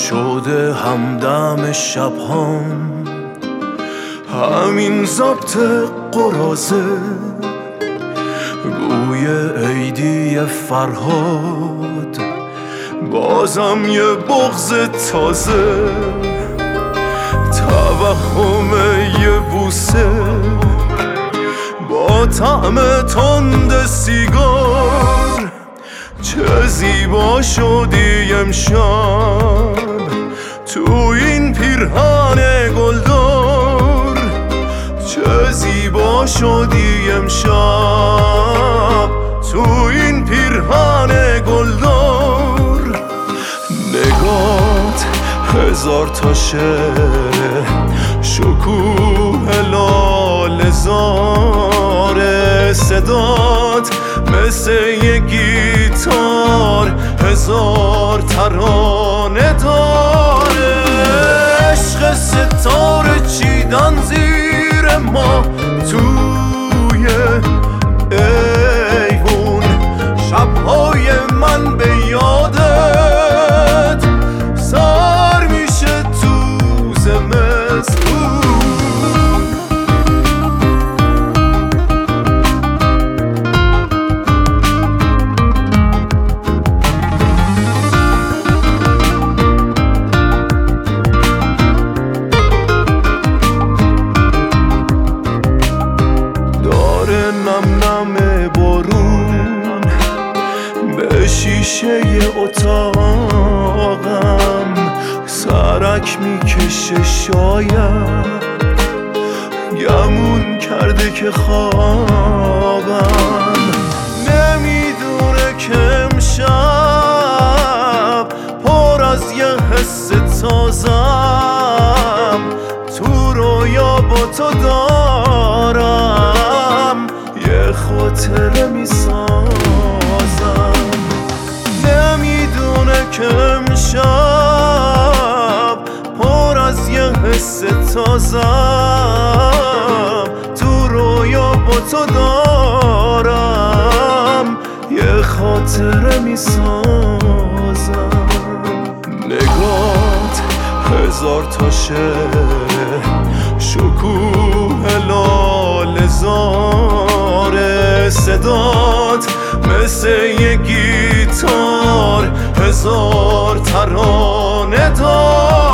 شده همدم شبهام، همین ضبط قراضه، بوی عیدی فرهاد، بازم یه بغض تازه، توهم یه بوسه با طعم تند سیگار. چه زیبا شدی امشب تو این پیرهن گلدار، چه زیبا شدی امشب تو این پیرهن گلدار. نگات هزار تا شعر، شکوه لاله زاره، صدات مثل یه گیتار هزار ترانه داره. عشق ستاره چیدن زیر ما توی ایوون، شبهای من به یادت سر میشه تو زمستون. نم نم بارون به شیشه اتاقم، سرک میکشه شاید گمون کرده که خوابم. نمیدونه که امشب پر از یه حس تازم، تو رویا با تو دارم یه خاطره میسازم. نمیدونه که امشب پر از یه حس تازم، تو رویا با تو دارم یه خاطره میسازم. نگات هزار تا شعر، شکوه لاله زاره، صدات مثل یه گیتار هزار ترانه داره.